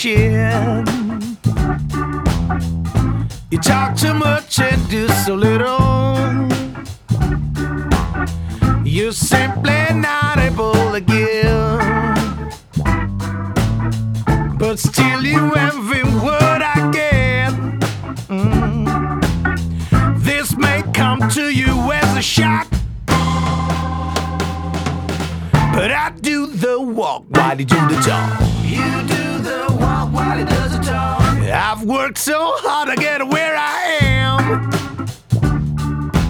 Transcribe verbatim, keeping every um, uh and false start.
shit. You talk too much and do so little. You're simply not able to give, but still you every word I get. Mm. This may come to you as a shock, but I do the walk while you do the talk. You do the walk while he does the talk. I've worked so hard to get where I